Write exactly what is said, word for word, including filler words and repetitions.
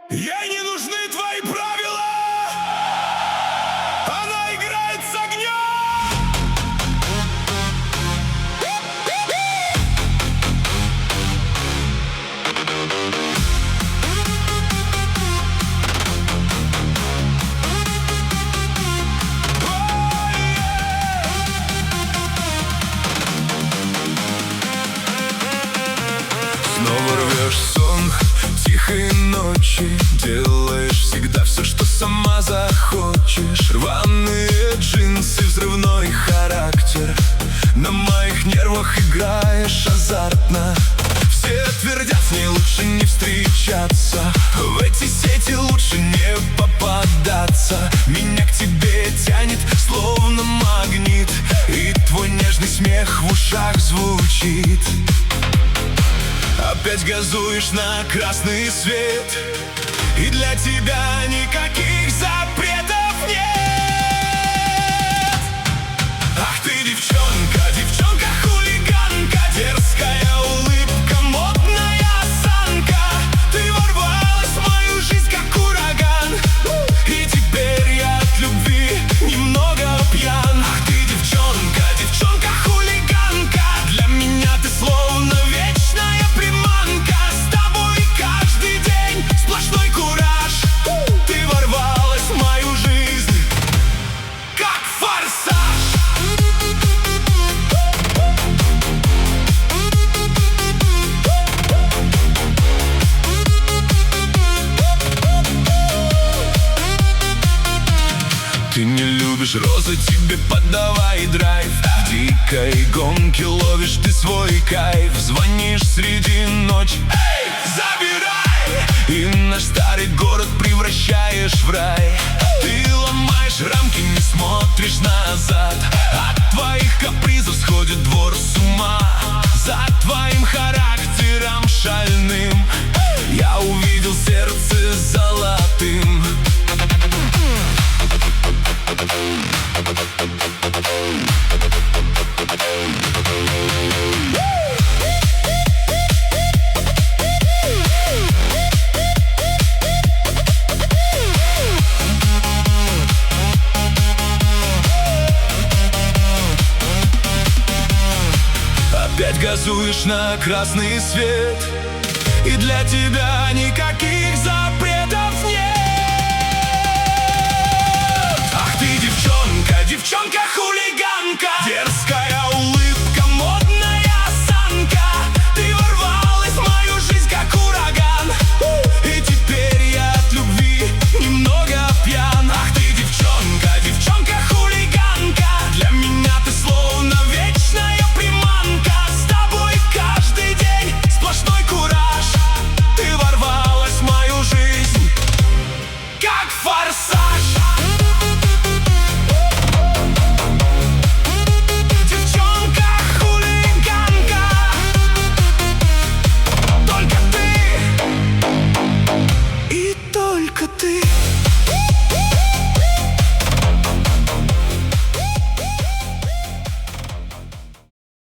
Ей не нужны твои правила, она играет с огнем. Снова рвешь сон тихой ночи, делаешь всегда все, что сама захочешь. Рваные джинсы, взрывной характер, на моих нервах играешь азартно. Все твердят, с ней лучше не встречаться, в эти сети лучше не попадаться. Меня к тебе тянет, словно магнит, и твой нежный смех в ушах звучит. Опять газуешь на красный свет, и для тебя никаких запретов нет. Ах ты, девчонка, девчонка-хулиганка, дерзкая улыбка, модная осанка. Ты ворвалась в мою жизнь, как ураган, и теперь я от любви немного пьян. Ах ты, девчонка, девчонка-хулиганка, для меня ты словно вечная приманка. С тобой каждый день сплошной кураж. Ты ворвалась в мою жизнь, как форсаж. Ты не любишь розы, тебе подавай драйв. В дикой гонке ловишь ты свой кайф. Звонишь среди ночи, эй, забирай! И наш старый город превращаешь в рай. Ты ломаешь рамки, не смотришь назад. От твоих капризов сходит двор с ума. За твоим характером шальным я увидел сердце золотым. Опять газуешь на красный свет, и для тебя никаких